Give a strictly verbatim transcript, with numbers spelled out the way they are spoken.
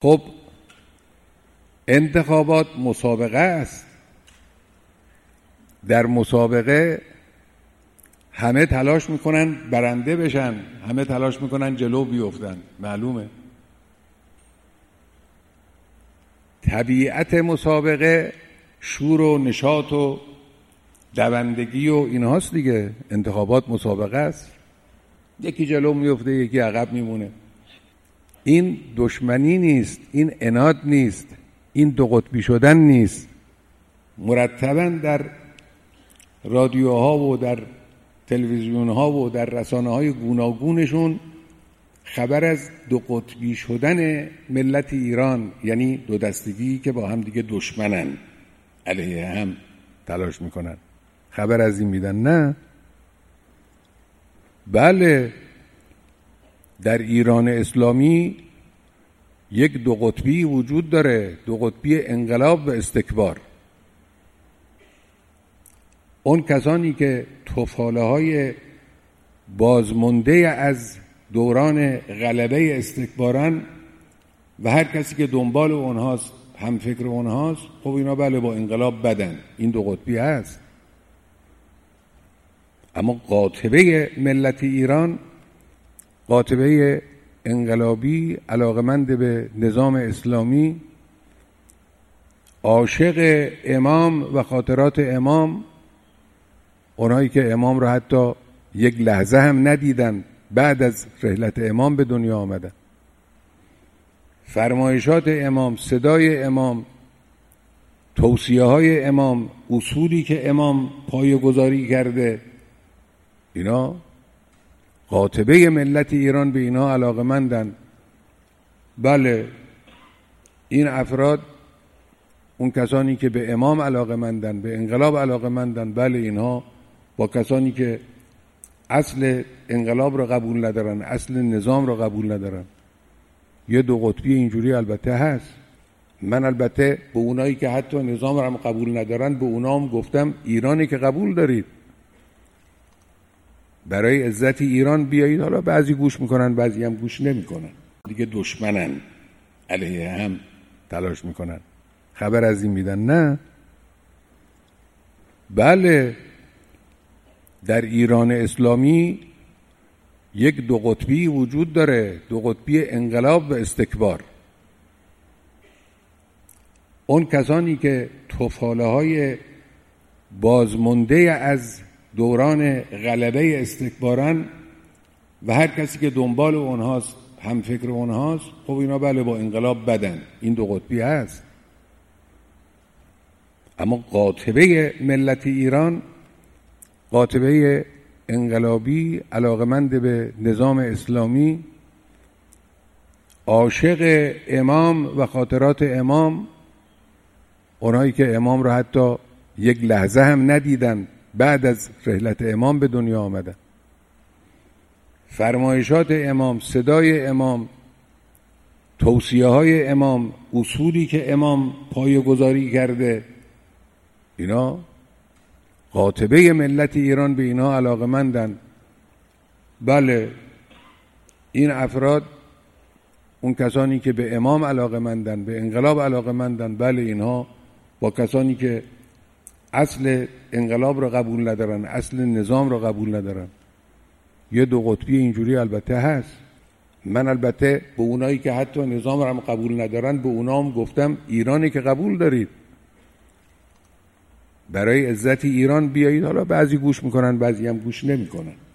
خب انتخابات مسابقه است. در مسابقه همه تلاش میکنن برنده بشن، همه تلاش میکنن جلو بیفتن، معلومه. طبیعت مسابقه شور و نشاط و دوندگی و اینهاست دیگه. انتخابات مسابقه است، یکی جلو میفته یکی عقب میمونه. این دشمنی نیست، این عناد نیست، این دو قطبی شدن نیست. مرتباً در رادیوها و در تلویزیونها و در رسانه‌های گوناگونشون خبر از دو قطبی شدن ملت ایران، یعنی دو دستگی که با هم دیگه دشمنن، علیه هم تلاش میکنن، خبر از این میدن. نه، بله، در ایران اسلامی یک دو قطبی وجود داره، دو قطبی انقلاب و استکبار. اون کسانی که توفاله های بازمانده از دوران غلبه استکبارن و هر کسی که دنبال اونهاست، هم فکر اونهاست، خب اینا بله با انقلاب بدن، این دو قطبی هست. اما قاطبه ملت ایران، قاطبه انقلابی، علاقمند به نظام اسلامی، عاشق امام و خاطرات امام، اونایی که امام را حتی یک لحظه هم ندیدن، بعد از رحلت امام به دنیا آمدن، فرمایشات امام، صدای امام، توصیه های امام، اصولی که امام پایه‌گذاری کرده، اینا قاطبه ملت ایران به اینا علاقمندن. بله، این افراد، اون کسانی که به امام علاقمندن، به انقلاب علاقمندن، بله اینها با کسانی که اصل انقلاب را قبول ندارن، اصل نظام را قبول ندارن. یه دو قطبی اینجوری البته هست. من البته به اونایی که حتی نظام را هم قبول ندارن، به اونا هم گفتم ایرانی که قبول دارید، برای عزت ایران بیایید. حالا بعضی گوش میکنن، بعضی هم گوش نمیکنن، دیگه دشمنن، علیه هم تلاش میکنن، خبر از این میدن. نه، بله، در ایران اسلامی یک دو قطبی وجود داره، دو قطبی انقلاب و استکبار. اون کسانی که توفاله های بازمانده از دوران غلبه استکبارن و هر کسی که دنبال اونهاست، هم فکر اونهاست، خب اینا بله با انقلاب بدن، این دو قطبی هست. اما قاطبه ملت ایران، قاطبه انقلابی، علاقمند به نظام اسلامی، عاشق امام و خاطرات امام، اونایی که امام را حتی یک لحظه هم ندیدن، بعد از رحلت امام به دنیا آمدن، فرمایشات امام، صدای امام، توصیه های امام، اصولی که امام پایه‌گذاری کرده، اینا قاطبه ملت ایران به اینا علاقمندن. بله، این افراد، اون کسانی که به امام علاقمندن، به انقلاب علاقمندن، بله اینها با کسانی که اصل انقلاب را قبول ندارن، اصل نظام را قبول ندارن. یه دو قطبی اینجوری البته هست. من البته به اونایی که حتی نظام را هم قبول ندارن، به اونا هم گفتم ایرانی که قبول دارید، برای عزت ایران بیایید. حالا بعضی گوش میکنن، بعضی هم گوش نمیکنن.